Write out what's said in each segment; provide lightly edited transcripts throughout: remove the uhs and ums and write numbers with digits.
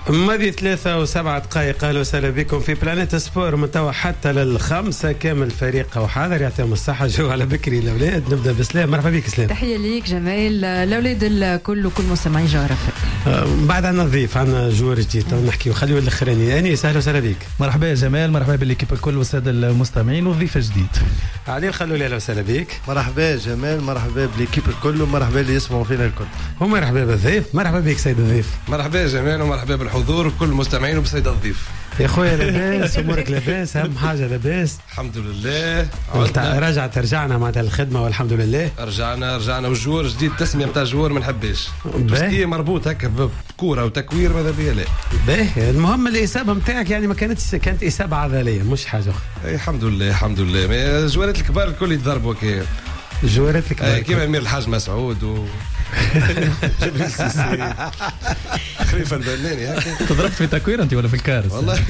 ماضي 3:07. اهلا وسهلا بكم في بلانيت سبور. من توا حتى لل5 كامل فريق وحاضر يعطيهم الصحه. جو على بكري الاولاد. نبدا بسلام. مرحبا بك سلام. تحيه ليك جمال. الاولاد الكل وكل مستمعي جرف. بعد عنا نضيف عنا جوار جديد نحكيو خليو الاخراني. اني اهلا وسهلا بك. مرحبا يا جمال. مرحبا بالليكيب الكل والساده المستمعين وضيف جديد. علي خلوا لي اهلا وسهلا بك. مرحبا يا جمال. مرحبا بالليكيب الكل ومرحبا اللي يسمعوا فينا الكل. ومرحبا بالضيف. مرحبا بك سيد الضيف. مرحبا يا جمال ومرحبا بالحضور وكل المستمعين وبسيد الضيف. يا خويا لاباس امورك لاباس؟ اهم حاجه لاباس الحمد لله. رجعنا معناتها الخدمه والحمد لله. رجعنا والجوار جديد. تسميه نتاع الجوار ما نحبش بس مربوط هكا بكوره وتكوير ماذا بيا لا باهي. المهم الاصابه نتاعك يعني ما كانت اصابه عضليه مش حاجه اخرى. الحمد لله الحمد لله. الجوارات الكبار الكل يتضربوا كي الجوارات الكبار كيما امير الحاج مسعود و جبريل السيسي خليفه البناني هكا. تضربت في تكوير انت ولا في الكارثه؟ والله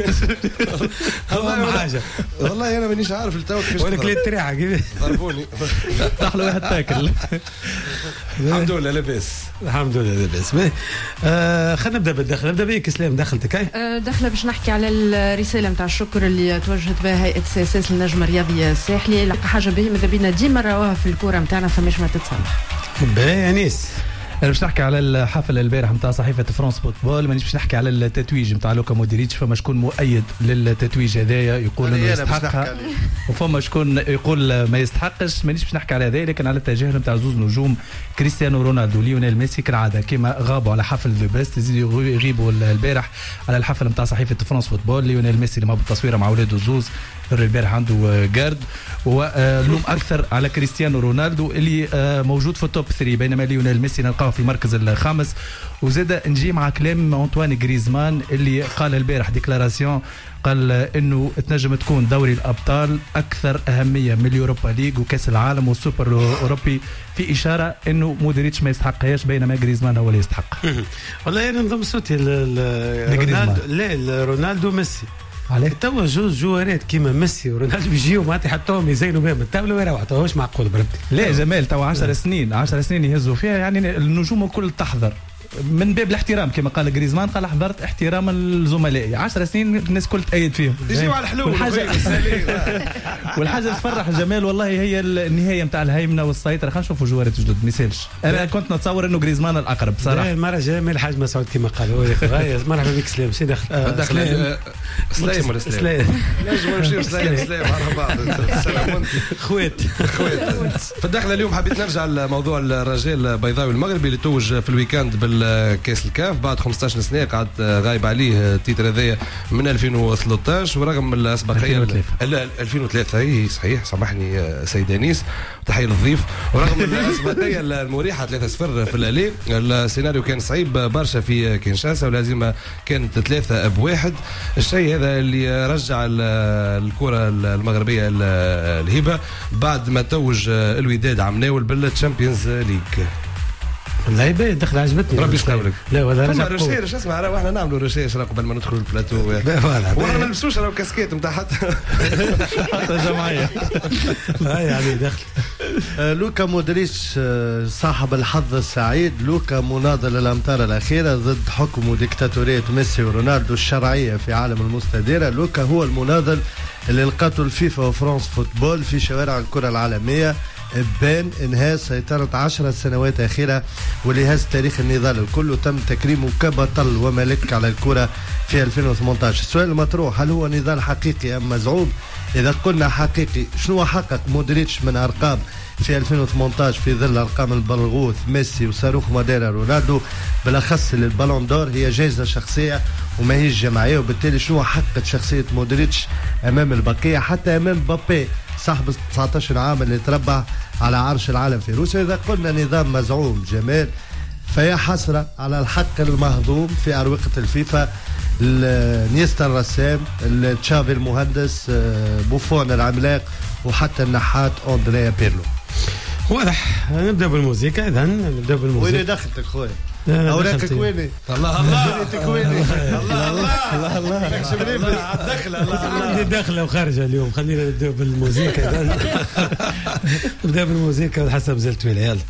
والله حاجه. والله انا مانيش عارف التو كيفاش ولا كليت تريحه كيف ضربوني. تحلو واحد تاكل. الحمد لله لاباس. الحمد لله لاباس. خلينا نبدا بالدخل. نبدا بك سلام. دخلتك هاي دخله باش نحكي على الرساله نتاع الشكر اللي توجهت بها هيئه سياسات للنجم الرياضي الساحلي. لقى حاجه باهيه ماذا بينا ديما نراوها في الكوره نتاعنا فماش ما تتصلح. باهي انيس. انا باش نحكي على الحفل البارح نتاع صحيفه فرانس فوتبول. مانيش باش نحكي على التتويج نتاع لوكا مودريتش. فما شكون مؤيد للتتويج هذايا يقول انه يستحقها وفما شكون يقول ما يستحقش. مانيش باش نحكي على هذا لكن على التجاهل نتاع زوز نجوم كريستيانو رونالدو وليونيل ميسي كالعاده كما غابوا على حفل ذا بيست يزيدوا يغيبوا البارح على الحفل نتاع صحيفه فرانس فوتبول. ليونيل ميسي اللي ما بالتصويره مع اولاده زوز البارح عنده جارد ولوم اكثر على كريستيانو رونالدو اللي موجود في التوب 3 بينما ليونيل ميسي نلقاه في المركز الخامس. وزاد نجي مع كلام أنطوان غريزمان اللي قال البارح ديكلاراسيون قال انه تنجم تكون دوري الابطال اكثر اهميه من اليوروبا ليج وكاس العالم والسوبر الاوروبي في اشاره انه مودريتش ما يستحقهاش بينما غريزمان هو اللي يستحق. والله انا نضم صوتي رونالدو. لا رونالدو ميسي عليك توا جوز جوارات كيما ميسي ورونالدو بيجيو معناتها يحطوهم يزينوا بهم الطاوله ويروحوا. مش معقول بربي. لا جمال توا 10 سنين يهزوا فيها يعني النجوم الكل تحضر من باب الاحترام كما قال غريزمان قال حضرت احترام الزملاء. 10 سنين الناس كل تأيد فيهم يجيو على الحلول. والحاجه تفرح جمال والله هي النهايه نتاع الهيمنه والسيطره. خلينا نشوفوا جوارات جدد ما يسالش. انا كنت نتصور انه غريزمان الاقرب بصراحه. المره الجايه من الحاج مسعود كما قال هو مرحبا بك سلام. شي دخل سلام ولا سلام نجم نمشيو سلام على بعض. سلام خوات. فالدخله اليوم حبيت نرجع لموضوع الرجال البيضاوي المغربي اللي توج في الويكاند بالكاس الكاف بعد 15 سنه قعد غايب عليه التيتر هذايا من 2013 ورغم الاسبقيه 2003 اي صحيح سامحني سيد انيس تحيه للضيف. ورغم الاسبقيه المريحه 3-0 في الالي السيناريو كان صعيب برشا في كينشاسا والهزيمه كانت 3-1. الشيء هذا اللي رجع الكره المغربيه الهبه بعد ما توج الوداد عمناول بالتشامبيونز ليج. والله يبان دخل عجبتني. ربي يسترك. لا ولا رجع ريشيرش. اسمع راه احنا نعملوا ريشيرش قبل ما ندخلوا البلاتو. واحنا ما نلبسوش راهو كاسكيت نتاع حتى جمعيه. يعني دخل لوكا مودريتش صاحب الحظ السعيد. لوكا مناضل الامتار الاخيره ضد حكم وديكتاتوريه ميسي ورونالدو الشرعيه في عالم المستديره. لوكا هو المناضل اللي لقاته الفيفا وفرانس فوتبول في شوارع الكره العالميه بين انهاء سيطرة 10 سنوات أخيرة واللي هز تاريخ النضال الكل وتم تكريمه كبطل وملك على الكرة في 2018. السؤال المطروح هل هو نضال حقيقي أم مزعوم؟ إذا قلنا حقيقي شنو حقق مودريتش من أرقام في 2018 في ظل أرقام البلغوث ميسي وصاروخ ماديرا رونالدو بالاخص للبالون دور هي جائزة شخصية وما هي جماعية وبالتالي شنو حققت شخصية مودريتش أمام البقية حتى أمام بابي صاحب 19 عام اللي تربع على عرش العالم في روسيا. إذا قلنا نظام مزعوم جمال فهي حسرة على الحق المهضوم في أروقة الفيفا. نيستا الرسام تشافي المهندس بوفون العملاق وحتى النحات أندريا بيرلو. واضح. نبدأ بالموسيقى. إذن نبدأ بالموسيقى. وين دخلتك خويا؟ أوراقك ويني؟ الله الله ويني؟ الله الله الله عندي دخلة وخارجة اليوم. خلينا نبدأ بالموسيقى. نبدأ بالموسيقى حسب زلت ويلي. يلا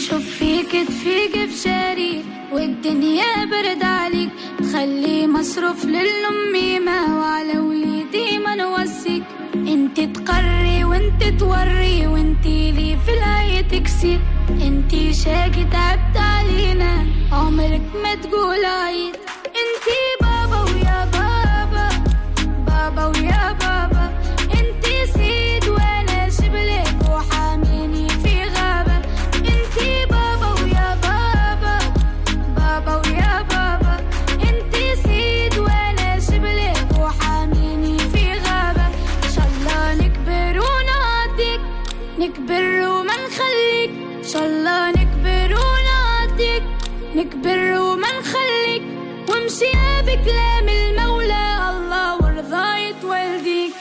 نشوف فيك تفيق بشاري والدنيا برد عليك، تخلي مصروف للأميمة وعلى وليدي ما نوصيك. انت تقري وانت توري وانت لي في الهاية تكسي، انت شاكي تعبت علينا عمرك ما تقول عيد. انت بابا ويا بابا، بابا ويا بابا، انت سيد وانا شبلك وحاميني في غابة. انت بابا ويا بابا، بابا ويا بابا، انت سيد وانا شبلك وحاميني في غابة. ان شاء الله نكبر ونعطيك، نكبر وما نخليك، ان شاء الله نكبر ونعطيك، نكبر وما نخليك، ومشيها بكلام المولى الله ورضاية والديك.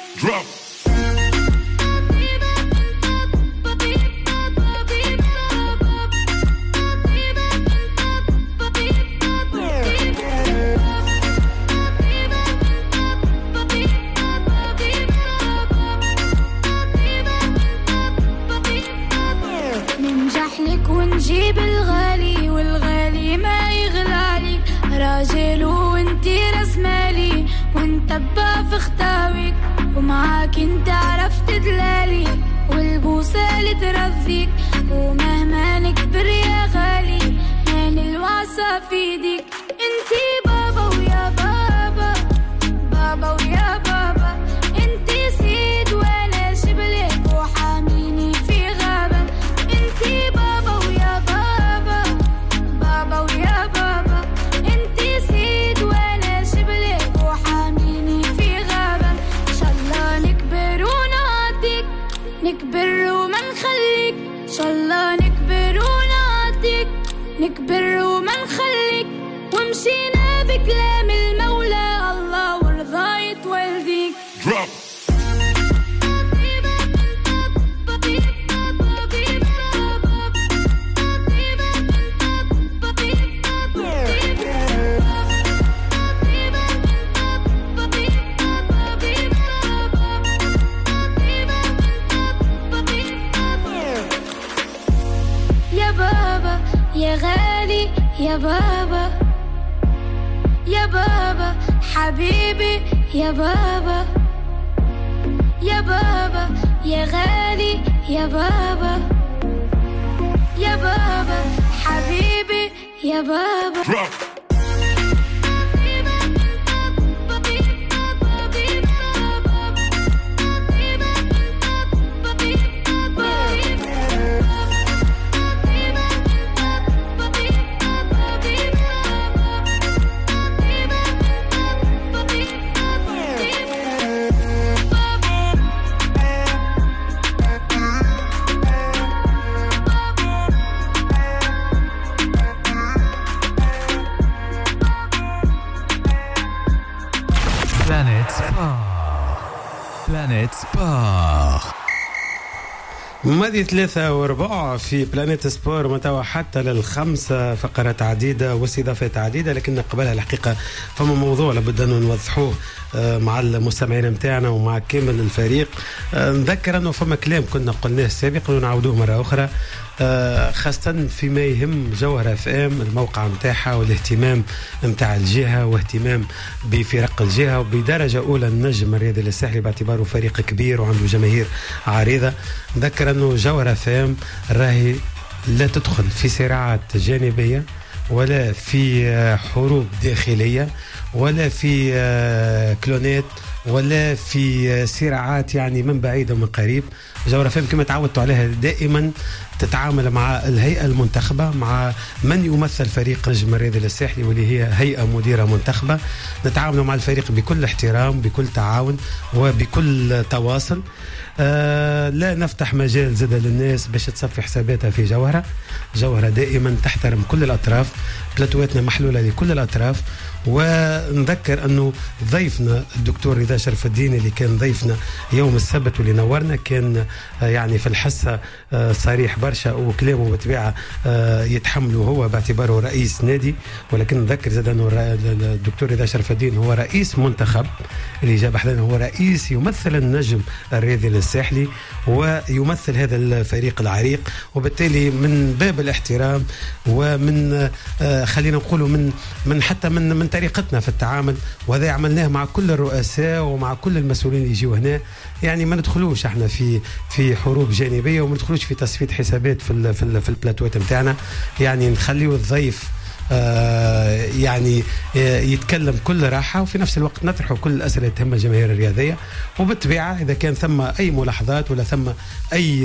ننجح لك ونجيب الغالي والغالي ما يغلالي، راجل وانتي راس مالي ونتبع في خطاويك، ومعاك انت عرفت دلالي والبوسة اللي ترضيك. ومهما نكبر يا غالي ما نلوعصى في ايديك. انتي بابا ويا بابا، بابا ويا بابا، انتي سيد وانا شبلك وحاميني في غابة. انتي بابا ويا بابا، بابا ويا بابا، انتي سيد وانا شبلك وحاميني في غابة. ان شاء الله نكبر ونعطيك، نكبر وما نخليك، ان شاء الله نكبر ونعطيك، نكبر وما نخليك، ومشينا بكلام المولى الله ورضاية والديك. يا بابا يا غالي يا بابا، يا بابا حبيبي يا بابا، يا بابا يا غالي يا بابا، يا بابا حبيبي يا بابا. بلانيت سبور ماضي 3 و4 في بلانيت سبور متوا حتى للخمسة، فقرات عديدة واستضافات عديدة، لكن قبلها الحقيقة فما موضوع لابد أن نوضحوه مع المستمعين متاعنا ومع كامل الفريق. نذكر أنه فما كلام كنا قلناه سابقا ونعودوه مرة أخرى، خاصة فيما يهم جوهرة FM، الموقع متاعها والاهتمام متاع الجهة واهتمام بفرق الجهة، وبدرجة أولى النجم الرياضي الساحلي باعتباره فريق كبير وعنده جماهير عريضة. نذكر أنه جوهرة FM راهي لا تدخل في صراعات جانبية ولا في حروب داخلية ولا في كلونات ولا في صراعات يعني من بعيد ومن قريب. جوهرة FM كما تعودتوا عليها دائما تتعامل مع الهيئة المنتخبة، مع من يمثل فريق نجم الرياضي الساحلي واللي هي هيئة مديرة منتخبة. نتعامل مع الفريق بكل احترام، بكل تعاون وبكل تواصل. لا نفتح مجال زاد للناس باش تصفي حساباتها في جوهرة. جوهرة دائما تحترم كل الأطراف، بلاتواتنا محلولة لكل الأطراف، ونذكر أنه ضيفنا الدكتور رضا شرف الدين اللي كان ضيفنا يوم السبت واللي نورنا كان يعني في الحصة صريح برشا وكلامه بطبيعة يتحمله هو باعتباره رئيس نادي. ولكن نذكر زاد أنه الدكتور رضا شرف الدين هو رئيس منتخب اللي جاب أحلنا، هو رئيس يمثل النجم الرياضي للساحلي ويمثل هذا الفريق العريق، وبالتالي من باب الاحترام ومن خلينا نقولوا من حتى من طريقتنا في التعامل، وهذا عملناه مع كل الرؤساء ومع كل المسؤولين اللي يجيوا هنا. يعني ما ندخلوش احنا في حروب جانبيه وما ندخلوش في تصفيه حسابات في البلاتوات نتاعنا، يعني نخليو الضيف يعني يتكلم كل راحة، وفي نفس الوقت نطرحوا كل الأسئلة اللي تهم الجماهير الرياضية. وبالطبيعة إذا كان ثم أي ملاحظات ولا ثم أي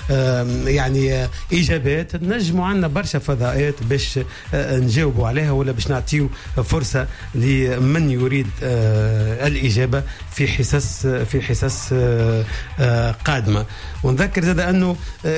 يعني إجابات نجموا عنا برشا فضاءات باش نجاوبوا عليها ولا باش نعطيو فرصة لمن يريد الإجابة في حصص قادمة. ونذكر زاد أنه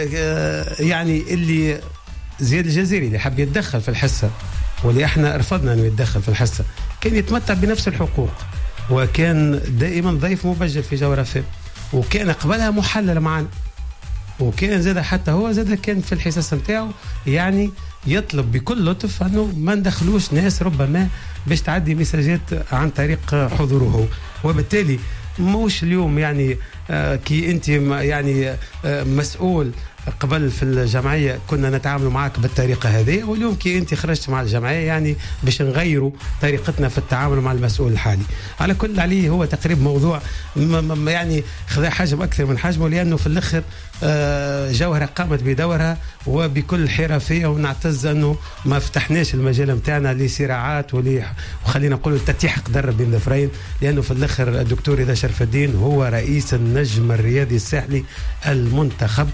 يعني اللي زياد الجزيري اللي حب يتدخل في الحصة واللي احنا رفضنا انه يتدخل في الحصة كان يتمتع بنفس الحقوق، وكان دائما ضيف مبجل في جوهرة فم، وكان قبلها محلل معنا، وكان زاد حتى هو زاد كان في الحصص نتاعو يعني يطلب بكل لطف انه ما ندخلوش ناس ربما باش تعدي مساجات عن طريق حضوره. وبالتالي موش اليوم يعني كي انت يعني مسؤول قبل في الجمعية كنا نتعامل معك بالطريقة هذه، واليوم كي انت خرجت مع الجمعية يعني باش نغيروا طريقتنا في التعامل مع المسؤول الحالي. على كل عليه هو تقريب موضوع يعني خذا حجم أكثر من حجمه، لأنه في الآخر جوهرة قامت بدورها وبكل حرفية، ونعتز أنه ما فتحناش المجال متاعنا لصراعات وخلينا نقول تتيح قدر بين الفرين، لأنه في الآخر الدكتور رضا شرف الدين هو رئيس النجم الرياضي الساحلي المنتخب،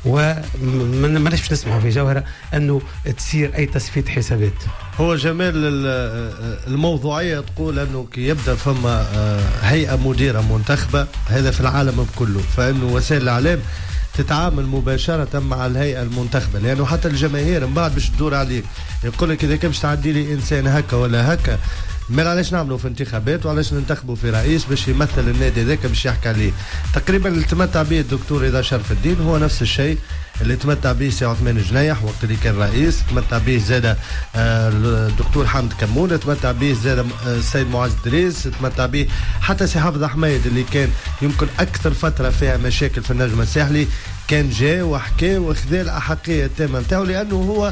وما باش نسمعوا في جوهرة أنه تصير أي تصفية حسابات. هو جمال الموضوعية تقول أنه كي يبدأ فما هيئة مديرة منتخبة، هذا في العالم بكله، فإنه وسائل الإعلام تتعامل مباشرة مع الهيئة المنتخبة، لأنه حتى الجماهير من بعد باش تدور عليك يقول لك إذا كان باش تعدي لي إنسان هكا ولا هكا، ما علاش نعملوا في انتخابات وعلاش ننتخبوا في رئيس باش يمثل النادي ذاك باش يحكي عليه. تقريبا اللي تمتع به الدكتور رضا شرف الدين هو نفس الشيء اللي تمتع به سي عثمان جنيح وقت اللي كان رئيس، تمتع به زاد الدكتور حمد كمون، تمتع به زاد السيد معز دريس، تمتع به حتى سي حافظ حميد اللي كان يمكن اكثر فتره فيها مشاكل في النجم الساحلي، كان جاء وحكى وخذا الاحقيه التامه نتاعو، لانه هو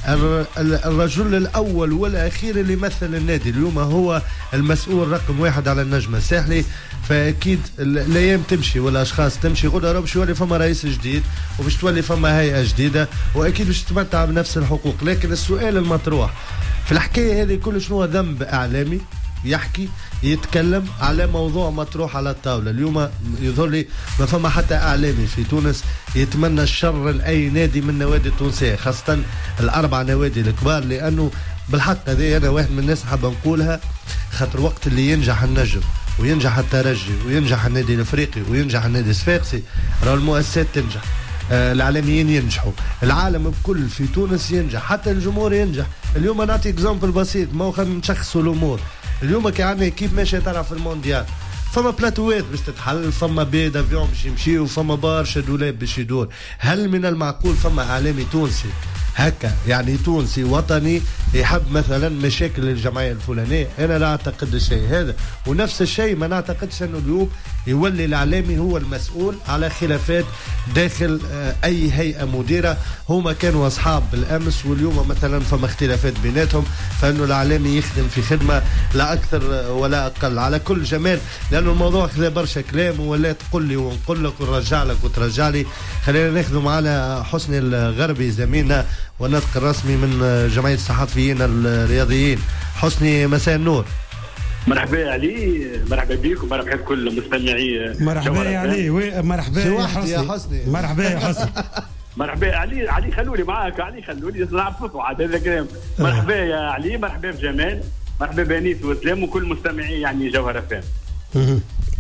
الرجل الأول والأخير اللي يمثل النادي. اليوم هو المسؤول رقم واحد على النجم الساحلي، فأكيد الأيام تمشي والأشخاص تمشي، غدا باش يولي فما رئيس جديد وباش تولي فما هيئة جديدة، وأكيد باش تتمتع بنفس الحقوق. لكن السؤال المطروح في الحكاية هذه كل شنو ذنب إعلامي يحكي يتكلم على موضوع مطروح على الطاولة. اليوم يظهر لي ما فما حتى إعلامي في تونس يتمنى الشر لأي نادي من النوادي التونسية، خاصة الأربع نوادي الكبار، لأنه بالحق هذه أنا واحد من الناس حابة نقولها، خاطر وقت اللي ينجح النجم وينجح الترجي وينجح النادي الأفريقي وينجح النادي الصفاقسي، راه المؤسسات تنجح، الإعلاميين ينجحوا، العالم بكل في تونس ينجح، حتى الجمهور ينجح. اليوم نعطي اكزامبل بسيط، ما هو خلينا نشخصوا الأمور. اليوم كي عندنا كيف ماشي ترى في المونديال، فما بلاتوات باش تتحل، فما بيد افيون باش يمشي، وفما برشا دولاب باش يدور. هل من المعقول فما اعلامي تونسي هكا يعني تونسي وطني يحب مثلا مشاكل الجمعيه الفلانيه؟ انا لا اعتقد الشيء هذا. ونفس الشيء ما نعتقدش انه اليوم يولي الاعلامي هو المسؤول على خلافات داخل اي هيئه مديره. هما كانوا اصحاب بالامس واليوم مثلا فما اختلافات بيناتهم، فانه الاعلامي يخدم في خدمه لا اكثر ولا اقل. على كل جمال، لانه الموضوع خذا برشا كلام ولا تقول لي ونقول لك ونرجع لك وترجع لي. خلينا ناخذ معنا حسني الغربي زميلنا والناطق الرسمي من جمعيه الصحفيين الرياضيين. حسني مساء النور. مرحبا يا علي، مرحبا بك ومرحبا بكل مستمعي. مرحبا يا علي، مرحبا يا حسني. مرحبا يا حسني. مرحبا يا علي خلوني معاك، علي خلوني نعرفوا عاد هذا الكلام. مرحبا يا علي، مرحبا بجمال، مرحبا بانيس وسلام وكل مستمعي يعني جوهرة فام.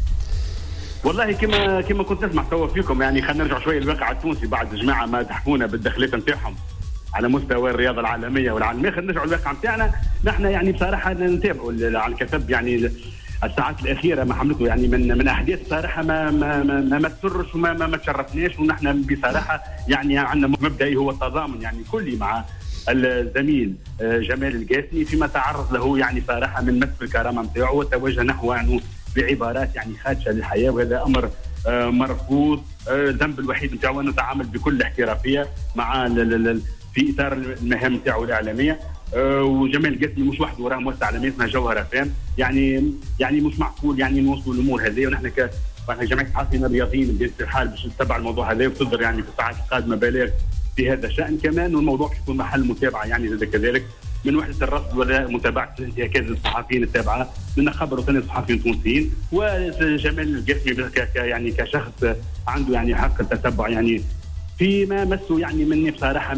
والله كما كنت نسمع توا فيكم، يعني خلينا نرجع شويه للواقع التونسي بعد جماعه ما تحكونا بالدخلات نتاعهم على مستوى الرياضه العالميه والعالميه. خلينا نرجعوا للواقع نتاعنا، نحن يعني بصراحه نتابعوا على الكتب يعني الساعات الاخيره ما حملته يعني من احداث صراحه ما تسرش وما تشرفناش. ونحن بصراحه يعني عندنا مبدئي هو التضامن يعني كلي مع الزميل جمال القاسمي فيما تعرض له يعني صراحه من مسك الكرامه نتاعو وتوجه نحو انه بعبارات يعني خادشه للحياه، وهذا امر مرفوض. الذنب الوحيد نتاعو انه تعامل بكل احترافيه مع في اطار المهام نتاعو الاعلاميه. وجمال القاسمي مش وحده، وراه مؤسسه اعلاميه اسمها جوهر فام. يعني مش معقول يعني نوصلوا الامور هذه، ونحن جمعيه الصحفيين الرياضيين بطبيعه الحال باش نتبع الموضوع هذا وتصدر يعني في الساعات القادمه بلاغ في هذا الشان كمان، والموضوع يكون محل متابعه يعني كذلك من وحده الرصد ولا متابعه الانتهاكات الصحفيين التابعه من خبر وثاني الصحفيين التونسيين. وجمال القاسمي يعني كشخص عنده يعني حق التتبع يعني فيما مسه يعني مني بصراحه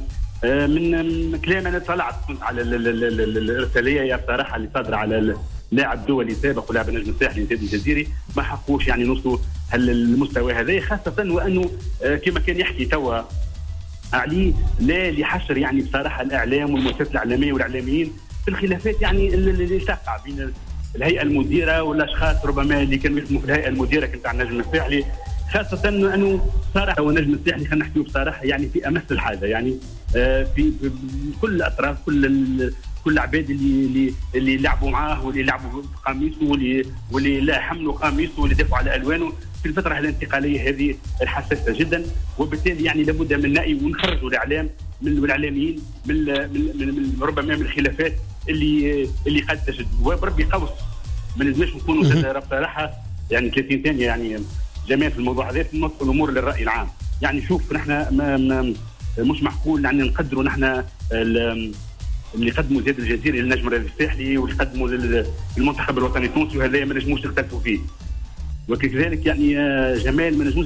من كلام انا طلعت على الارساليه يا بصراحه اللي صادره على لاعب دولي سابق ولاعب النجم الساحلي زيد الجزيري، ما حقوش يعني نوصلوا المستوى هذا، خاصه وانه كما كان يحكي توا عليه لا لحشر يعني بصراحه الاعلام والمؤسسات الاعلاميه والاعلاميين في الخلافات يعني اللي تقع بين الهيئه المديره والاشخاص ربما اللي كانوا يخدموا في الهيئه المديره كنت على النجم الساحلي، خاصه انه صراحه هو النجم الساحلي خلينا نحكيو بصراحه يعني في امس الحاجه يعني في كل الاطراف كل العباد اللي لعبوا معاه واللي لعبوا في قميصه واللي لا حملوا قميصه واللي دافعوا على الوانه في الفتره الانتقاليه هذه الحساسه جدا. وبالتالي يعني لابد من نأي ونخرجوا الاعلام من الاعلاميين من ربما من الخلافات اللي قد تجد. وبربي قوس ما لازمش نكونوا بصراحه يعني 30 ثانيه يعني جميع في الموضوع هذا نوصل الامور للراي العام. يعني شوف نحن مش معقول يعني نقدروا نحن اللي قدموا زيد الجزيري للنجم الرياضي الساحلي واللي قدموا للمنتخب الوطني التونسي، وهذا ما نجموش نختلفوا فيه. وكذلك يعني جمال ما نجموش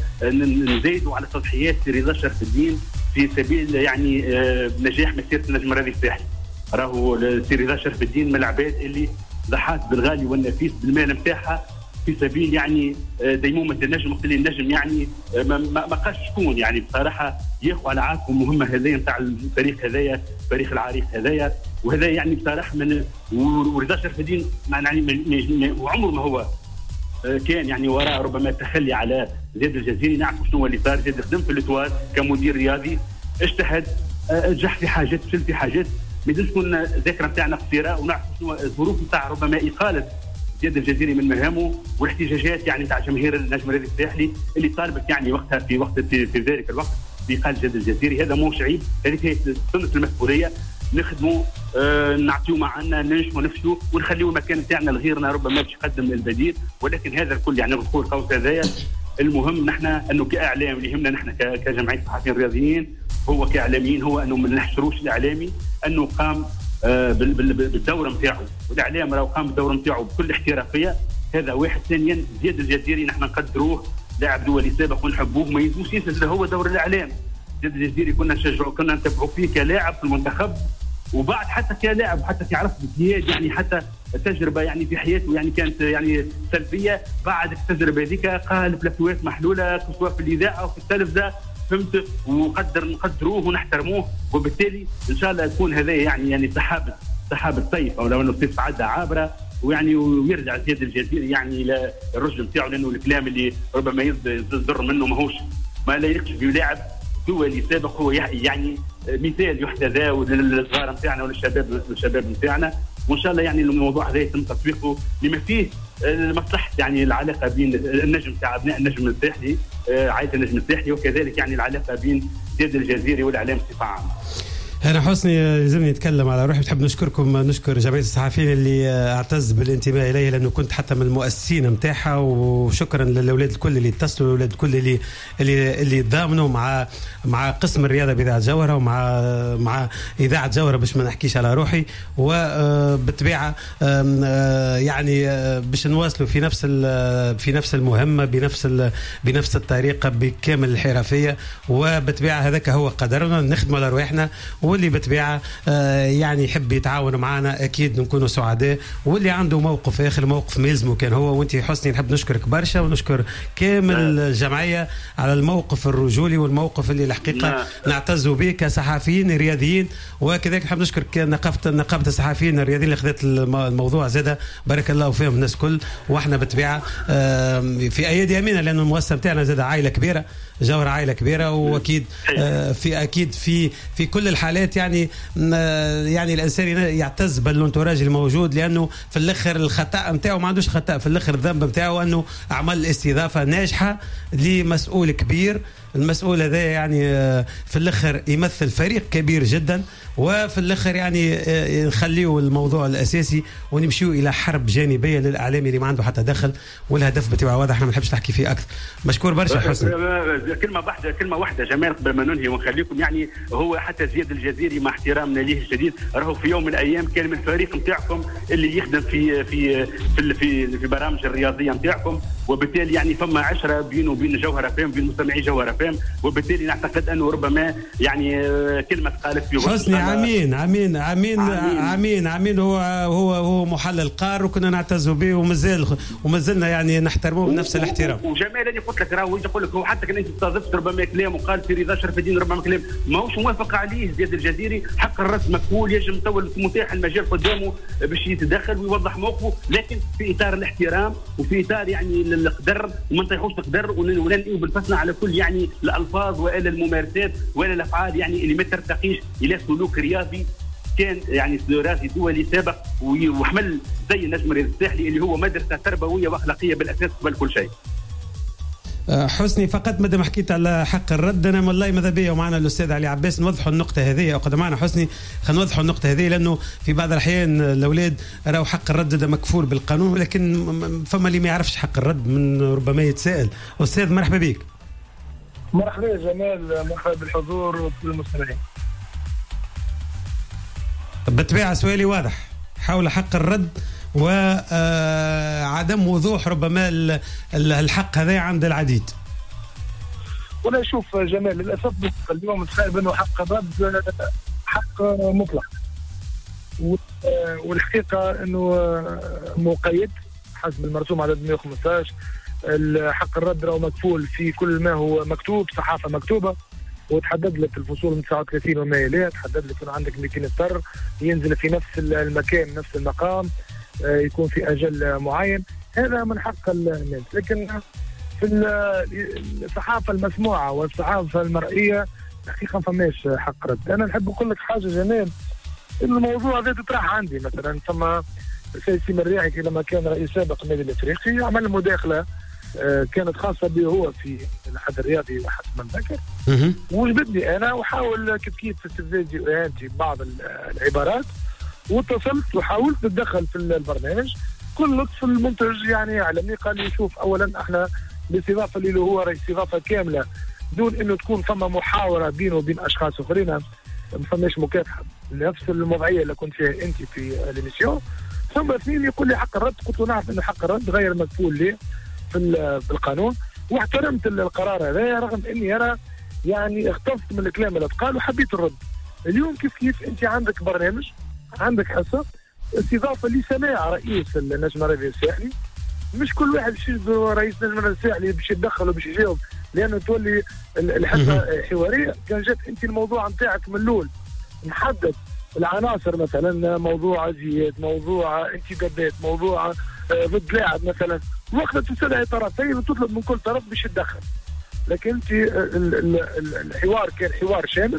نزيدوا على تضحيات رضا شرف الدين في سبيل يعني نجاح مسيره النجم الرياضي الساحلي. راهو رضا شرف الدين من العباد اللي ضحات بالغالي والنفيس بالمال نتاعها في سبيل يعني ديمومه النجم، وقت اللي النجم يعني ما بقاش شكون يعني بصراحه ياخذ على عاتقه المهمه هذيا نتاع الفريق هذايا، فريق العريق هذايا. وهذا يعني بصراحه من ورضا شرف الدين يعني وعمره ما هو كان يعني وراء ربما التخلي على زيد الجزيري. نعرف شنو هو اللي صار. زيد خدم في الاتوار كمدير رياضي، اجتهد، نجح في حاجات، فشل في حاجات، ما يلزمش تكون ذاكره نتاعنا قصيره، ونعرف شنو الظروف نتاع ربما اقاله زيد الجزيري من مهامه والاحتجاجات يعني تاع جماهير النجم الرياضي الساحلي اللي طالبت يعني وقتها في ذلك الوقت بإقالة زيد الجزيري. هذا مو عيب، هذه هي سنه المسؤوليه، نخدموا نعطيو معنا ننجحوا نفسوا ونخليو المكان نتاعنا لغيرنا ربما باش يقدم البديل. ولكن هذا الكل يعني نقول قوس هذايا المهم نحن انه كاعلام اللي يهمنا نحن كجمعيه الصحفيين الرياضيين هو كاعلاميين هو انه ما نحشروش الاعلامي انه قام بالدور نتاعو، والاعلام راه قام بالدور نتاعو بكل احترافيه. هذا واحد. ثانيا زياد الجزيري نحن نقدروه لاعب دولي سابق ونحبوه، ما يلزمش ينسى هو دور الاعلام. زياد الجزيري كنا نشجعوا كنا نتبعوا فيه كلاعب في المنتخب، وبعد حتى كلاعب حتى كيعرف بزياد يعني حتى التجربه يعني في حياته يعني كانت يعني سلبيه. بعد التجربه هذيك قال بلفوات محلوله سواء في الاذاعه او في التلفزه، فهمت، نقدروه ونحترموه. وبالتالي ان شاء الله يكون هذا يعني سحابه صيف او لو انه صيف عاده عابره، ويعني ويرجع زياد الجزيري يعني للرشد نتاعو، لانه الكلام اللي ربما يصدر منه ماهوش ما لا يليقش بلاعب دولي سابق. هو يعني مثال يحتذى للصغار نتاعنا وللشباب نتاعنا. وان شاء الله يعني الموضوع هذا يتم تطبيقه لما فيه مصلحه يعني العلاقه بين النجم تاع ابناء النجم الساحلي عائله النجم الساحلي، وكذلك يعني العلاقه بين زياد الجزيري والاعلام بصفه عامه. أنا حسني لازمني نتكلم على روحي، بحب نشكر جمعية الصحفيين اللي اعتز بالانتماء إليه، لأنه كنت حتى من المؤسسين متاعها. وشكرا للأولاد الكل اللي اتصلوا، الأولاد الكل اللي ضامنوا مع قسم الرياضة بإذاعة جوهرة مع إذاعة جوهرة باش ما نحكيش على روحي. وبالطبيعة يعني باش نواصلوا في نفس المهمة بنفس الطريقة بكامل الحرفية. وبالطبيعة هذاك هو قدرنا، نخدموا على رواحنا واللي بالطبيعه يعني يحب يتعاون معنا اكيد نكونوا سعداء، واللي عنده موقف اخر موقف ما يلزمه كان هو وانت حسني نحب نشكرك برشا ونشكر كامل الجمعيه على الموقف الرجولي والموقف اللي الحقيقه نعتزوا به كصحفيين رياضيين، وكذلك نحب نشكر نقابه الصحفيين الرياضيين اللي خذت الموضوع زاده بارك الله فيهم الناس الكل. واحنا بالطبيعه في ايادي امينه لانه المؤسسه نتاعنا زاد عائله كبيره، جوهر عائله كبيره، واكيد في كل الحالات يعني الانسان يعتز بالانتوراج الموجود، لانه في الاخر الخطا نتاعو ما عندوش خطا، في الاخر الذنب نتاعو انه عمل استضافه ناجحه لمسؤول كبير. المسؤول هذا يعني في الاخر يمثل فريق كبير جدا، وفي الاخر يعني نخليه الموضوع الاساسي ونمشيو الى حرب جانبيه للاعلامي اللي ما عنده حتى دخل، والهدف بتاعه واضح. احنا ما نحبش نحكي فيه اكثر. مشكور برشا حسن. كلمه واحده جمال قبل ما ننهي ونخليكم. يعني هو حتى زياد الجزيري مع احترامنا ليه الشديد راهو في يوم من الايام كان من الفريق نتاعكم اللي يخدم في برامج الرياضيه نتاعكم، وبالتالي يعني فما عشره بينه وبين جوهر فام بين مستمعي جوهر فام، وبالتالي نعتقد انه ربما يعني كلمه قالت في حسني عمين هو محلل قار وكنا نعتزوا به ومازلنا يعني نحترمه بنفس الاحترام. وجمال اللي قلت لك راهو يقول لك هو حتى كان انت استضفت ربما كلام وقال في رضا شرف الدين ربما كلام ماهوش موافق عليه زياد الجزيري، حق الرد مكفول، يجب متاح المجال قدامه باش يتدخل ويوضح موقفه، لكن في اطار الاحترام وفي اطار يعني القدر، وما نطيحوش القدر ولا نقيو بالفتنه على كل يعني الالفاظ والا الممارسات ولا الافعال يعني اللي ما ترتقيش الى سلوك رياضي كان يعني رياضي دولي سابق وحمل زي النجم الرياضي الساحلي اللي هو مدرسه تربويه واخلاقيه بالاساس قبل كل شيء. حسني فقط مادام حكيت على حق الرد انا والله ماذا بيا ومعنا الاستاذ علي عباس نوضحوا النقطه هذه، او قد معنا حسني خلينا نوضحوا النقطه هذه، لانه في بعض الاحيان الاولاد راهو حق الرد ده مكفول بالقانون، ولكن فما اللي ما يعرفش حق الرد من ربما يتساءل. استاذ مرحبا بك. مرحبا يا جمال، مرحبا بالحضور وكل المستمعين. بالطبيعه سؤالي واضح حول حق الرد وعدم وضوح ربما الحق هذا عند العديد. ولا شوف جمال، للاسف اليوم نتخيل انه حق الرد حق مطلق، والحقيقه انه مقيد حسب المرسوم على 115. حق الرد راهو مكفول في كل ما هو مكتوب، صحافه مكتوبه، وتحدد لك الفصول من 39 وما يليها، تحدد لك عندك 200 اطار ينزل في نفس المكان نفس المقام، يكون في اجل معين، هذا من حق الناس. لكن في الصحافه المسموعه والصحافه المرئيه حقيقه فماش حق رد. انا نحب نقول لك حاجه جمال، ان الموضوع هذا تطرح عندي مثلا. ثم سيسي مريعي لما كان رئيس سابق النادي الافريقي عمل مداخله كانت خاصه به هو في الحد الرياضي وحسب ما نذكر، وجبدني انا وحاول كيف في استفزازي واهانتي بعض العبارات، واتصلت وحاولت نتدخل في البرنامج. كل لطف المنتج يعني علمني قال لي شوف، اولا احنا الاستضافه اللي هو رئيس استضافه كامله دون انه تكون ثم محاوره بينه وبين اشخاص اخرين، ما فماش مكافحه نفس الوضعيه اللي كنت فيها انت في الاميسيون. ثم اثنين يقول لي حق الرد، قلت له نعرف انه حق الرد غير مكفول لي في القانون، واحترمت القرار هذا رغم اني انا يعني اختلفت من الكلام اللي تقال وحبيت الرد. اليوم كيف انت عندك برنامج، عندك حصه استضافه لسماع رئيس النجم الرياضي الساحلي، مش كل واحد يشوف رئيس النجم الرياضي الساحلي باش يتدخل وباش يجاوب، لانه تولي الحصه حواريه. كان جات انت الموضوع نتاعك من الاول محدد العناصر، مثلا موضوع زياد، موضوع انتدابات، موضوع ضد لاعب مثلا، وقت تستدعي طرفين وتطلب من كل طرف باش يتدخل. لكن انت الحوار كان حوار شامل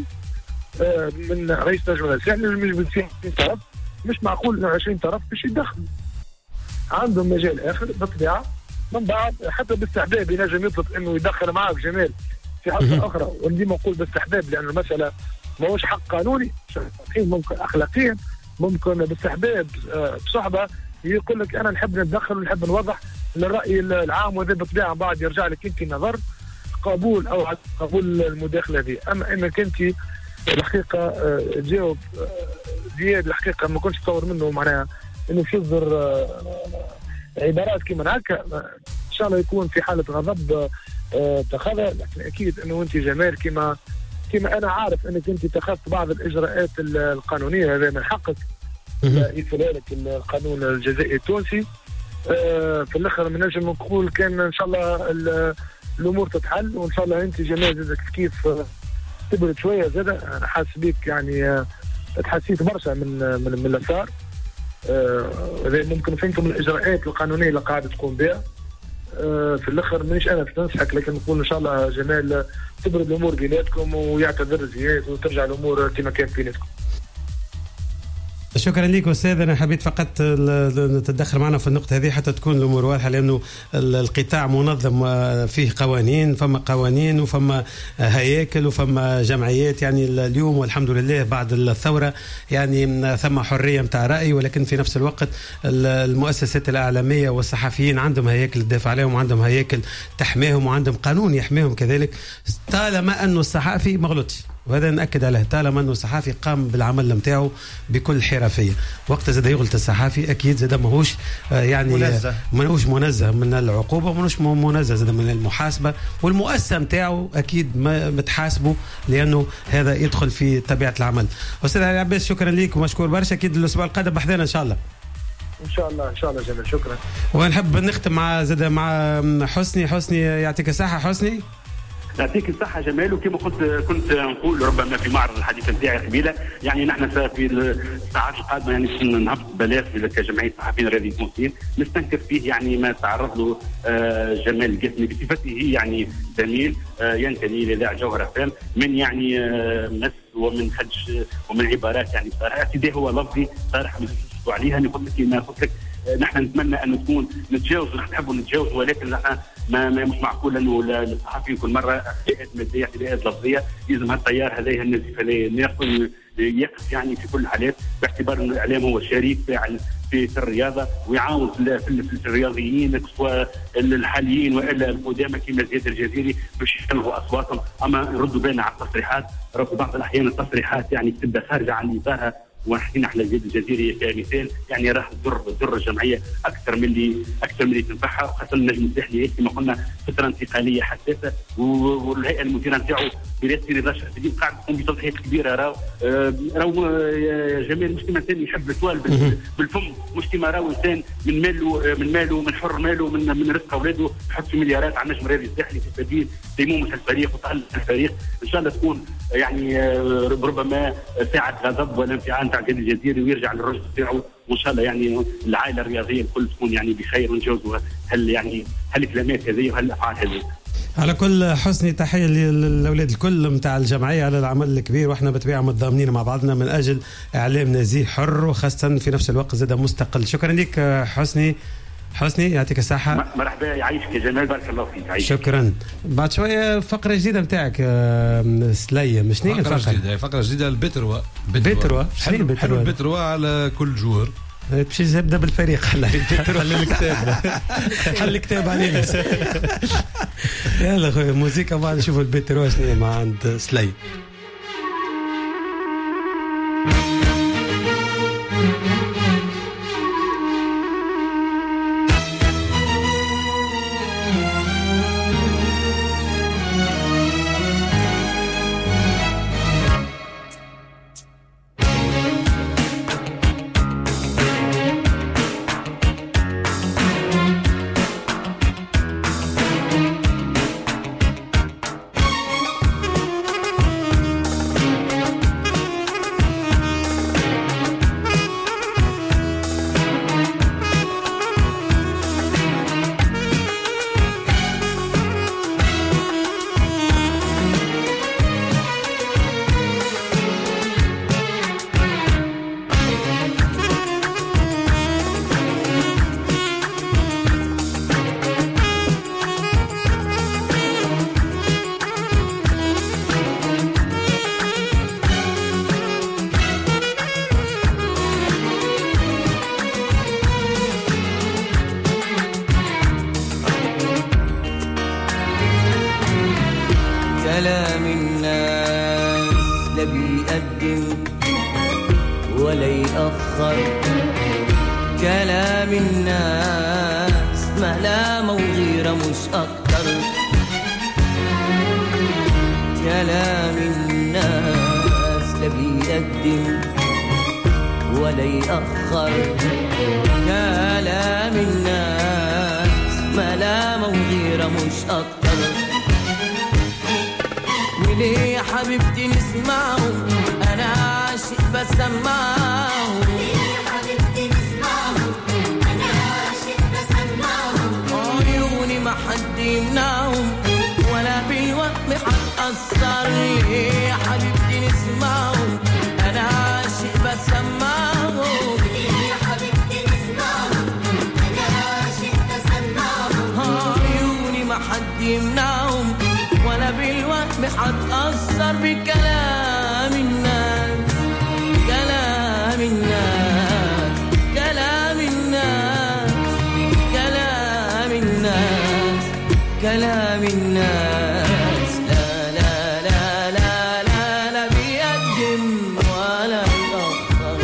من رئيس نجم الساحلي، مش ب 20 طرف، مش معقول انه 20 طرف باش يتدخلوا. عندهم مجال اخر بالطبيعه، من بعد حتى باستحباب ينجم يطلب انه يدخل معك جمال في حصه اخرى، وديما نقول باستحباب لان المساله ماهوش حق قانوني، ممكن اخلاقيا، ممكن باستحباب بصحبه يقول لك انا نحب نتدخل ونحب نوضح للراي العام، وهذا بالطبيعه بعد يرجع لك انت نظر قبول او عدم قبول المداخله هذه. اما انك انت الحقيقه تجاوب زياد، الحقيقه ما كنتش تصور منه معناها انه يصدر عبارات كما هكا، ان شاء الله يكون في حاله غضب اتخذها. لكن اكيد انه انت جمال كما كما انا عارف انك انت اتخذت بعض الاجراءات القانونيه، هذا من حقك يفعلها لك القانون الجزائي التونسي. في الاخر من نجم نقول كان ان شاء الله الامور تتحل، وان شاء الله انت جمال زادك كيف تبرد شويه زاد. انا حاسس بيك يعني تحسيت برشا من اللي صار. ممكن فهمتم الاجراءات القانونيه اللي قاعده تقوم بها. في الاخر مانيش انا باش ننصحك، لكن نقول ان شاء الله جمال تبرد الامور بيناتكم ويعتذر زياد وترجع الامور كما كانت بيناتكم. شكرا لك استاذ. انا حبيت فقط تتدخل معنا في النقطه هذه حتى تكون الامور واضحه، لانه القطاع منظم فيه قوانين، فما قوانين وفما هياكل وفما جمعيات. يعني اليوم والحمد لله بعد الثوره يعني ثم حريه نتاع راي، ولكن في نفس الوقت المؤسسات الاعلاميه والصحفيين عندهم هياكل تدافع عليهم، وعندهم هياكل تحميهم، وعندهم قانون يحميهم كذلك، طالما انه الصحافي ما غلطش. وهذا نأكد عليه، طالما انه الصحافي قام بالعمل نتاعو بكل حرفيه. وقت زاد يغلط الصحافي اكيد زاد ماهوش يعني ماهوش منزه من العقوبه، ماهوش منزه زاد من المحاسبه، والمؤسسه نتاعو اكيد ما متحاسبه، لانه هذا يدخل في طبيعه العمل. استاذ علي عباس شكرا لك ومشكور برشا. اكيد الاسبوع القادم بحذانا ان شاء الله. ان شاء الله ان شاء الله جميل، شكرا. ونحب نختم مع زاد مع حسني يعطيك الصحه. حسني يعطيك الصحة جمال. وكما كنت نقول ربما في معرض الحديث نتاعي قبيله، يعني نحن في الساعات القادمة يعني نهبط بلاغ كجمعية صحفيين رياضيين تونسيين نستنكر فيه يعني ما تعرض له جمال القسمي بصفته هي زميل ينتمي لإذاعة جوهرة فام من يعني مس ومن خدش ومن عبارات يعني صراحة هو لفظي صراحة عليها. أنا قلت لك نحن نتمنى ان نكون نتجاوز، نحن نحبوا نتجاوز، ولكن نحن ما مش معقول انه الصحفي كل مره اعتداءات ماديه اعتداءات لفظيه. لازم هالتيار هذا النزيف هذا يقف يعني في كل الحالات، باعتبار ان الاعلام هو شريك فاعل في الرياضه ويعاون في الرياضيين سواء الحاليين والا القدامى كما زياد الجزيري باش يشغلوا اصواتهم. اما نردوا بالنا على التصريحات، بعض الاحيان التصريحات يعني تبدا خارجه عن اطارها، ونحكينا على زياد الجزيري كمثال يعني راح تضر الجمعيه اكثر من اللي تنفعها، وخاصه النجم الساحلي كما قلنا فتره انتقاليه حساسه، والهيئه المديره نتاعو برئاسه رضا شرف قاعد تقوم بتضحيات كبيره. راهو جمال مش كما انسان يحب التوال بالفم، مش كما راهو انسان من ماله من حر ماله من رزق اولاده يحط في مليارات على النجم الرياضي الساحلي في سبيل تيمومه الفريق وتعلق الفريق. ان شاء الله تكون يعني ربما ساعه غضب ولا انفعال نتاع زياد الجزيري ويرجع للرشد نتاعو، وان شاء الله يعني العائله الرياضيه الكل تكون يعني بخير ونجاوزوا هالكلمات هذه وهالافعال هذه. على كل حسني تحيه للاولاد الكل نتاع الجمعيه على العمل الكبير، واحنا بالطبيعه متضامنين مع بعضنا من اجل اعلام نزيه حر وخاصه في نفس الوقت زاد مستقل. شكرا لك حسني يعطيك الصحة. مرحبا يعيشك يا جمال بارك الله فيك. عايشك. شكرا. بعد شوية فقرة جديدة نتاعك سلية، مش نية فقرة جديدة البتروا. حلو البتروا على كل جور. باش يبدا بالفريق حل الكتاب علينا. يلا خويا موسيقى بعد نشوفوا البتروا شنو مع عند سلية. كلام الناس لا بيقدم ولا يأخر، كلام الناس ملامة وغيرة مش أكتر، كلام الناس لا بيقدم ولا يأخر. كلام الناس ملامة وغيرة مش أكتر. وليه يا حبيبتي نسمعه أنا عاشق بسمعه. وليه يا حبيبتي نسمعه أنا عاشق بسمعه. عيوني ما حد يمنعهم ولا بالوهم هتأثر. ليه يا حبيبتي نسمعه أنا عاشق بسمعه. ليه يا حبيبتي نسمعه أنا عاشق بسمعه. عيوني ما حد يمنعهم ولا بالوهم هتأثر بكلام الناس. كلام الناس كلام الناس كلام الناس كلام الناس. لا لا لا لا لا لا بيقدم ولا يأخر.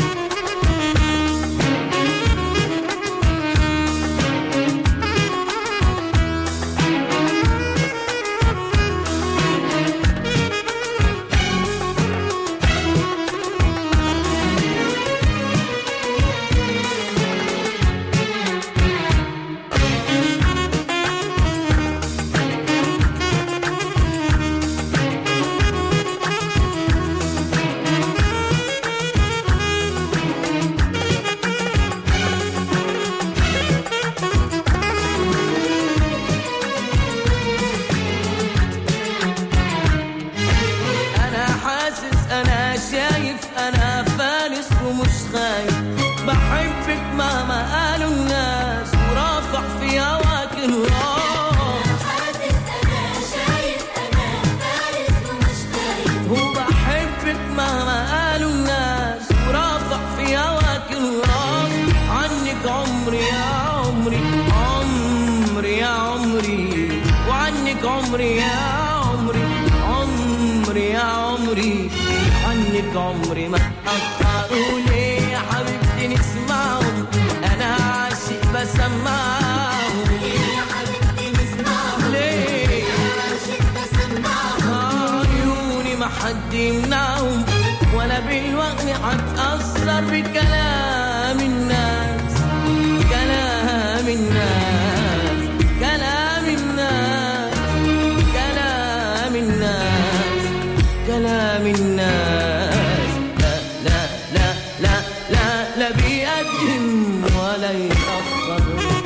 بحبك مهما قالوا الناس ورافع في هواك الراس. حاسس أنا شايف أنا فارس ومش خايف. وبحبك مهما قالوا الناس ورافع في هواك الراس. عنك عمري يا عمري عمري يا عمري. وعنك عمري يا عمري عمري يا عمري. عنك عمري ما اتأخروا. ليه يا حبيبتي نسمعهم أنا عاشق بسمعهم. ليه يا حبيبتي نسمعهم ليه أنا عاشق بسمعهم. عيوني ما حد يمنعهم ولا بالوهم هتأثر بكلام الناس. كلام الناس كلام الناس كلام الناس كلام الناس. لا لا لا لا لا لا بيقدم ولا يتأخر.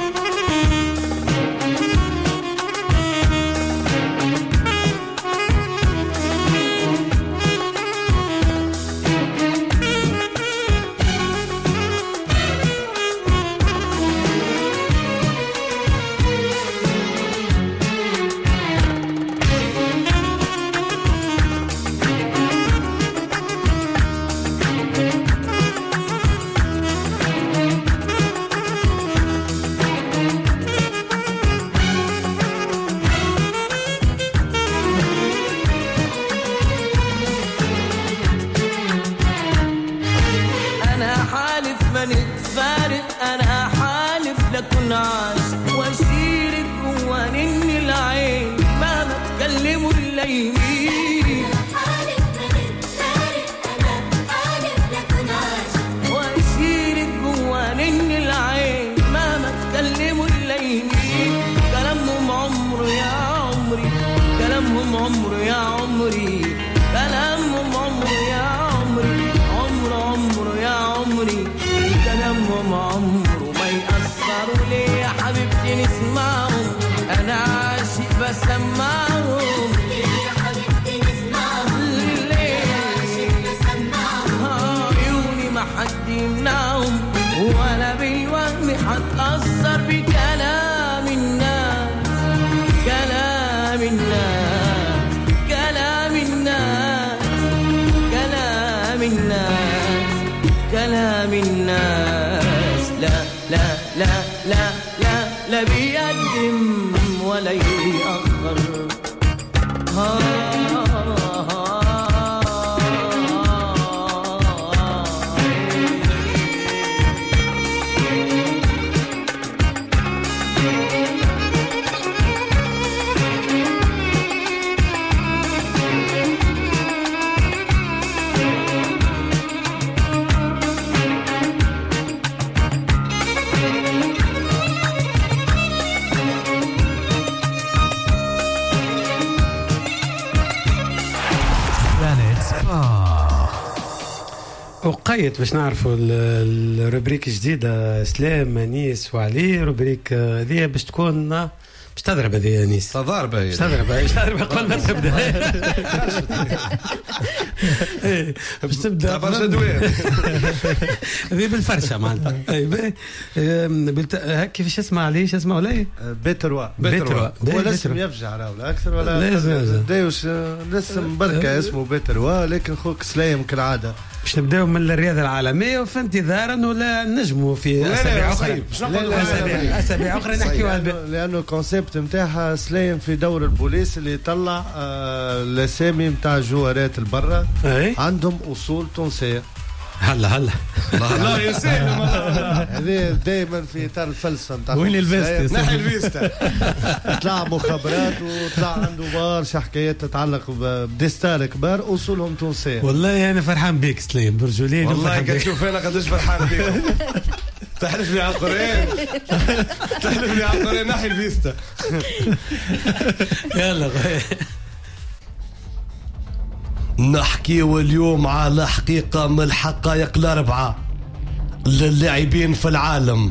أنا حالف لكن عاش وأشيرك جوانين العين مهما تكلموا الليمين. حالف من الفارق أنا حالف لكن عاش وأشيرك جوانين العين مهما تكلموا الليمين. كلامهم عمر يا عمري كلامهم عمر يا عمري كلامهم عمر يا عمري عمر يا عمري. كلامهم عمره ما يأثروا. ليه يا حبيبتي نسمعهم أنا عاشق بسمعهم. ليه يا حبيبتي نسمعهم ليه عاشق بسمعهم. عيوني ما حد يمنعهم ولا بالوهم هتأثر بكلام الناس. كلام الناس كلام الناس كلام الناس كلام الناس. لا لا لا لا لا لا بيقدم ولا يأخر. وقيت باش نعرفوا الروبريك جديده سلام انيس وعلي روبريك هذه باش تكون باش تضرب هذه انيس تضرب هي باش تضرب قبل ما تبدا باش تبدا برشا دوام هذه بالفرشه معناتها هكا كيفاش اسمها علي شو اسمه ولا بيتروا هو لازم يفجع راهو اكثر ولا دايوش لازم بركه اسمه بيتروا لكن خوك سلايم كالعاده باش نبداو من الرياضه العالميه وفي انتظارا ولا نجموا في اسابيع اخرى اسابيع اخرى نحكيوا لانه الكونسيبت نتاعها سلايم في دور البوليس اللي يطلع الاسامي نتاع جوارات البرة عندهم اصول تونسيه. هلا لا يا سلام هذه دائما في اطار الفلسفه نتاع وين الفيستا نحي الفيستا طلع مخابرات وطلع عنده برشا حكايات تتعلق بدستار كبار اصولهم تونسيه. والله انا فرحان بيك سليم برجولين والله كتشوف انا قداش فرحان بيك تحلف لي على القرآن تحلف لي على القرآن نحي الفيستا يلا نحكيو اليوم على حقيقة من الحقائق الأربعة للاعبين في العالم.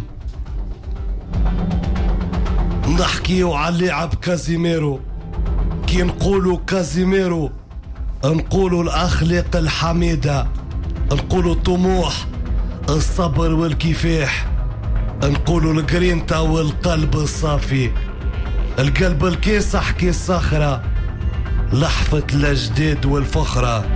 نحكيو على اللاعب كازيميرو. كي نقولوا كازيميرو نقولوا الأخلاق الحميدة، نقولوا الطموح، الصبر والكفاح، نقولوا الجرينتا والقلب الصافي، القلب الكيسح كي الصخرة، لحفة الأجداد والفخرة.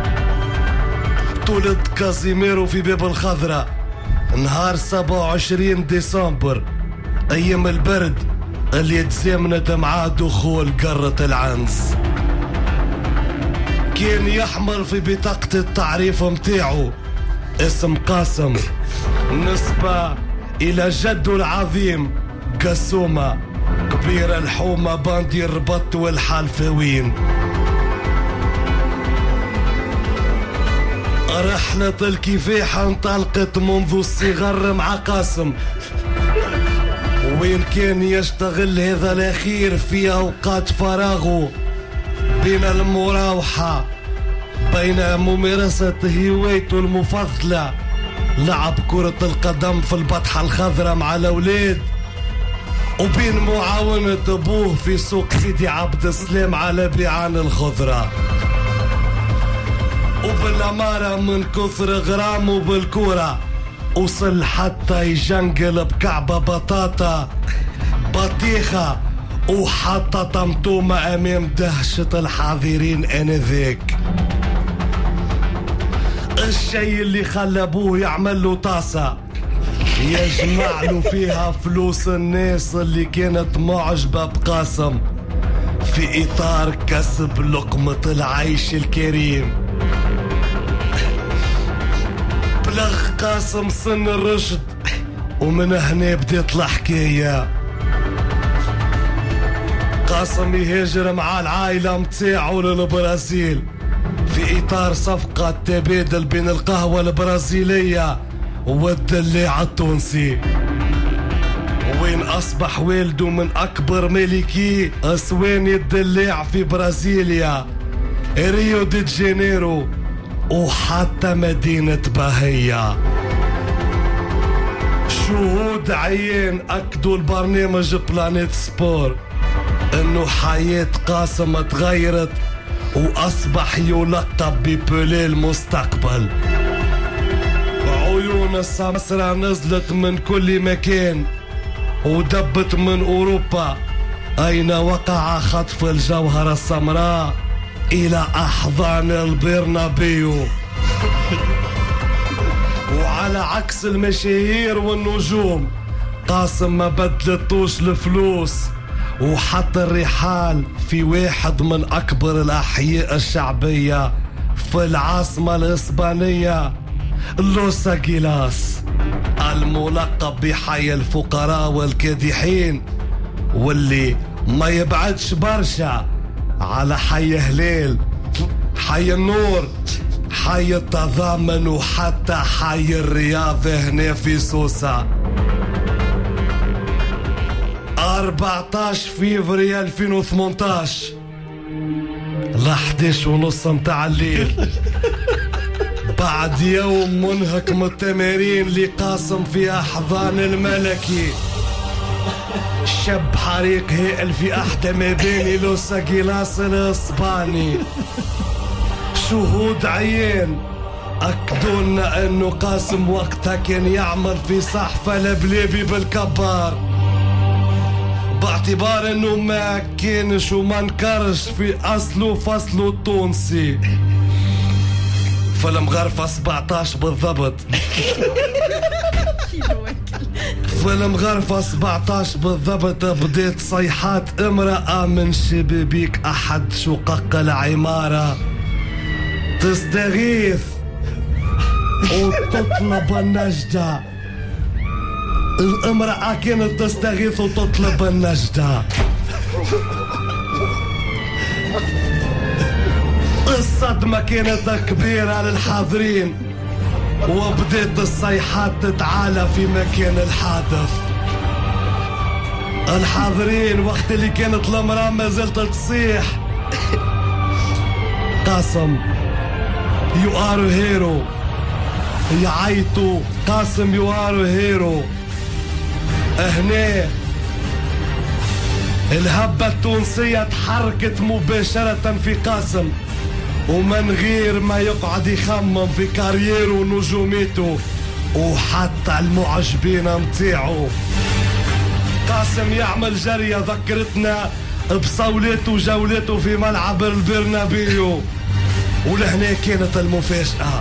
تولد كازيميرو في باب الخضرة نهار 27 ديسمبر أيام البرد اللي تزامنت مع دخول قارة العنز. كان يحمل في بطاقة التعريف متاعو اسم قاسم نسبة إلى جده العظيم قسومة كبير الحومة باندي الربط والحلفوين. رحلة الكفاح انطلقت منذ الصغر مع قاسم، وين كان يشتغل هذا الأخير في أوقات فراغه بين المراوحة بين ممارسة هوايته المفضلة لعب كرة القدم في البطحة الخضراء مع الأولاد، وبين معاونة أبوه في سوق سيدي عبد السلام على بيعان الخضرة. وبالأمارة من كثر غرامه بالكورة وصل حتى يجنقل بكعبة بطاطا بطيخة وحتى طمطومة أمام دهشة الحاضرين آنذاك. الشيء اللي خلى أبوه يعمل له طاسة يجمع له فيها فلوس الناس اللي كانت معجبة بقاسم في إطار كسب لقمة العيش الكريم. بلغ قاسم سن الرشد ومن هنا بديت الحكاية. قاسم يهاجر مع العائلة متاعه للبرازيل في إطار صفقة تبادل بين القهوة البرازيلية والدلاع التونسي، وين أصبح والده من أكبر مالكي أسواني الدلاع في برازيليا ريو دي جانيرو وحتى مدينة باهية. شهود عيان أكدوا البرنامج بلانيت سبور إنه حياة قاسم تغيرت وأصبح يلقب ببولي المستقبل. عيون السمسرة نزلت من كل مكان ودبت من أوروبا أين وقع خطف الجوهرة السمراء إلى أحضان البرنابيو. وعلى عكس المشاهير والنجوم قاسم ما بدلتوش الفلوس وحط الرحال في واحد من أكبر الأحياء الشعبية في العاصمة الإسبانية لوس أنجيلوس الملقب بحي الفقراء والكادحين، واللي ما يبعدش برشا على حي هلال، حي النور، حي التضامن وحتى حي الرياض هنا في سوسة. 14 فيفري 2018 ل 11:30 متاع الليل بعد يوم منهك من التمارين لقاسم في أحضان الملكي، شاب حريق هائل في أحدى مباني لوس أنجيلاس الإسباني. شهود عيان أكدوا لنا أنه قاسم وقتها كان يعمل في صحفة لبليبي بالكبار، باعتبار أنه ما كانش وما نكرش في أصله فصله التونسي. في المغرفة 17 بالضبط. في المغرفة 17 بالضبط بديت صيحات امرأة من شبابيك أحد شقق العمارة تستغيث وتطلب النجدة. الامرأة كانت تستغيث وتطلب النجدة. الصدمة كانت كبيرة للحاضرين، وبدأت الصيحات تتعالى في مكان الحادث. الحاضرين وقت اللي كانت المرأة ما زلت تصيح قاسم يو ار هيرو، يعيطوا قاسم يو ار هيرو. هنا الهبة التونسية تحركت مباشرة في قاسم، ومن غير ما يقعد يخمم في كاريره ونجوميته وحتى المعجبين متاعه. قاسم يعمل جرية ذكرتنا بصولته وجولته في ملعب البرنابيو، ولهنا كانت المفاجأة.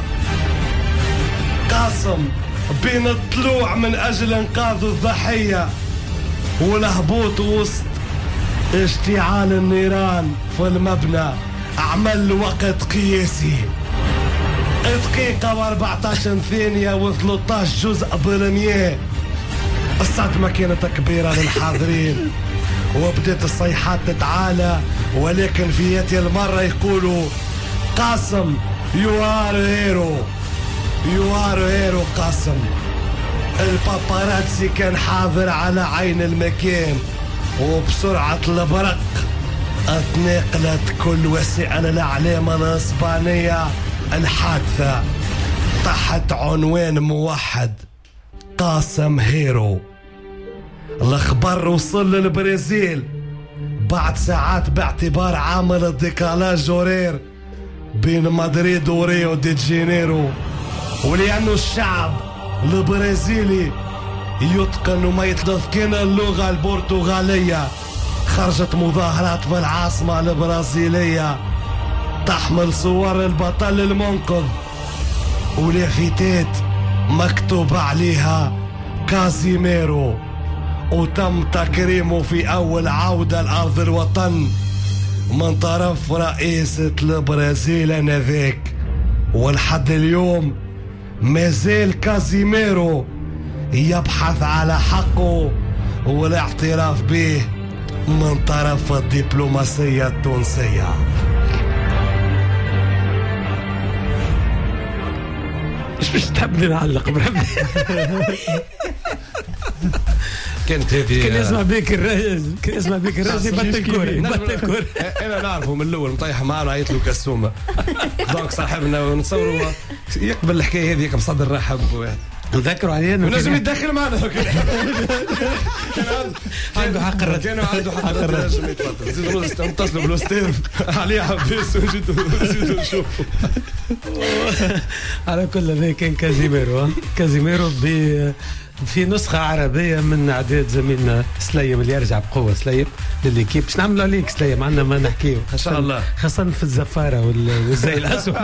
قاسم بين الطلوع من أجل إنقاذ الضحية والهبوط وسط اشتعال النيران في المبنى عمل وقت قياسي دقيقة و14 ثانية و13 جزء بالمية. الصدمة كانت كبيرة للحاضرين وبدأت الصيحات تتعالى، ولكن في هذه المرة يقولوا قاسم يو ار هيرو، يو ار هيرو قاسم. الباباراتسي كان حاضر على عين المكان، وبسرعة البرق اتنقلت كل وسائل الإعلام الإسبانية الحادثة تحت عنوان موحد: قاسم هيرو. الخبر وصل للبرازيل بعد ساعات باعتبار عامل الديكالاج هورير بين مدريد وريو دي جانيرو، ولأنه الشعب البرازيلي يتقن وما يتذكر اللغة البرتغالية، خرجت مظاهرات في العاصمة البرازيلية تحمل صور البطل المنقذ ولافتات مكتوب عليها كازيميرو، وتم تكريمه في أول عودة لأرض الوطن من طرف رئيسة البرازيل آنذاك. ولحد اليوم مازال كازيميرو يبحث على حقه والاعتراف به من طرف الدبلوماسية التونسية. مش تحبني نعلق بربي. كانت هذه كان يسمع بيك الراجل، كان يسمع بيك الراجل يبطل كوري. انا نعرفه من الاول مطيح معنا عيط له كسومه. دونك صاحبنا ونتصوروا يقبل الحكايه هذيك بصدر رحب واحد. نذكروا عليه انه لازم يتدخل معنا. عنده حق الرد، كان عنده حق الرد. لازم يتفضل. زيدوا اتصلوا بالاستاذ علي عباس وزيدوا نشوفوا. على كل هذا كان كازيميرو. كازيميرو في نسخة عربية من إعداد زميلنا سليم اللي يرجع بقوة. سليم لليكيب باش نعملوا عليك سليم، عندنا ما نحكيه إن شاء الله، خاصة في الزفارة والزي الأسود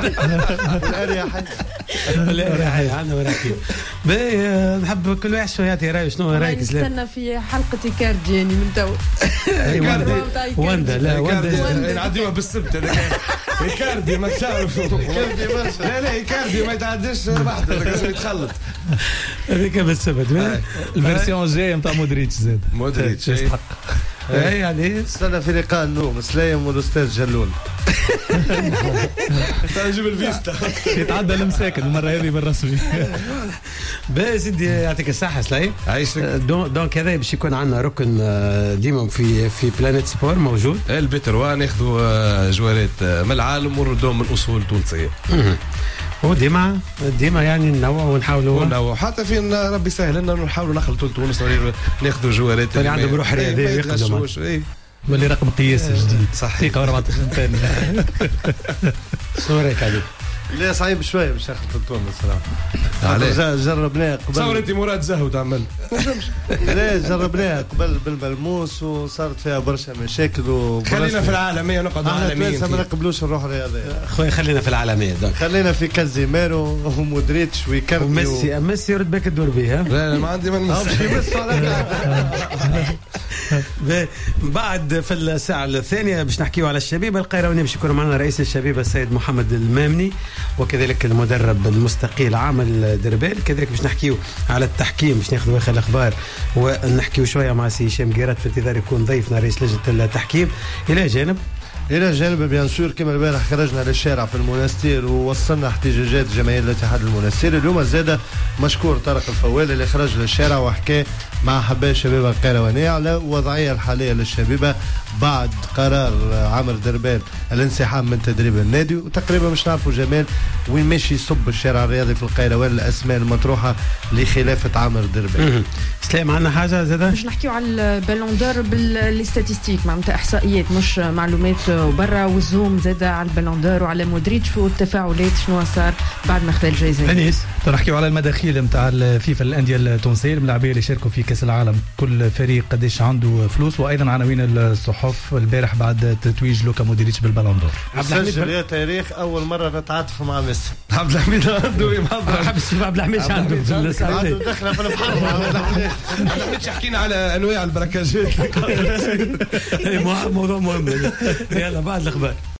والأريحية عندنا ما نحكيه. نحب كل واحد شو يعطي رأيه. شنو رأيك سليم؟ نستنى في حلقة إيكاردي يعني من تو. واندا لا واندا نعديوها بالسبت. هذاك إيكاردي ما تعرف. لا إيكاردي ما يتعداش بحث، لازم يتخلط. هذيك بالسبت. الفيرسيون الجايه نتاع مودريتش زاد. مودريتش يستحق. يعني استنى في لقاء النوم سليم والاستاذ جلول. نجيب الفيستا يتعدى المساكن المره هذه بالرسمي. باهي سيدي يعطيك الصحة سليم. عايشك. دونك هذا باش يكون عندنا ركن ديما في بلانيت سبور موجود. البيتروا ناخذوا جوارات من العالم ونردوهم من اصول تونسيه. وديما يعني ننوع ونحاولوا حتى في ربي يسهل لنا نحاولوا نخلطوا تونس ناخذوا جوارات اللي عندهم روح رياضيه يقدموا واللي رقم قياسي جديد صحيح 14 ثانيه. شنو رايك عليك؟ لا صعيب شويه باش ناخذ تونس صراحه. جربناه قبل. تصور انت مراد زهو تعمل لا جربناها قبل بالملموس وصارت فيها برشا مشاكل. خلينا في العالميه نقعد عالميين ما نقبلوش الروح الرياضيه. خويا خلينا في العالميه خلينا في كازيميرو ومودريتش ويكاردي وميسي يرد بك الدور به. لا ما عندي من بعد في الساعه الثانيه باش نحكيو على الشبيبه القيروانيه. باش يكون معنا رئيس الشبيبه السيد محمد المامني وكذلك المدرب المستقيل عامل دربال. كذلك باش نحكيو على التحكيم باش ناخذوا اخر الاخبار ونحكيو شويه مع سي هشام قيرات في انتظار يكون ضيفنا رئيس لجنه التحكيم. الى جانب بيان سور كما البارح خرجنا للشارع في المنستير ووصلنا احتجاجات جماهير الاتحاد المنستيري. اليوم زاد مشكور طارق الفوال اللي خرج للشارع وحكى مع حباء الشبيبه القيروانيه على الوضعيه الحاليه للشبيبه بعد قرار عامر دربال الانسحاب من تدريب النادي. وتقريبا مش نعرفوا جمال وين ماشي يصب الشارع الرياضي في القيروان الاسماء المطروحه لخلافه عامر دربال. سلام عندنا حاجه زاده باش نحكيو على البالون دور بالستاتستيك معناتها احصائيات مش معلومات وبرا والزوم زاد على البالون دور وعلى مودريتش والتفاعلات شنو صار بعد ما خذا الجائزه. انيس نحكيو على المداخيل نتاع الفيفا الانديه التونسيه الملاعبيه اللي شاركوا في كاس العالم. كل فريق قديش عنده فلوس وايضا عناوين الصحف البارح بعد تتويج لوكا مودريتش بالبالون دور. سجل يا تاريخ اول مره نتعاطف مع ميسي. عبد الحميد عنده حب الشيف عبد الحميد عنده دخله في البحر. عبد الحميد حكينا على انواع البركاجات. موضوع مهم. يلا بعد الاخبار.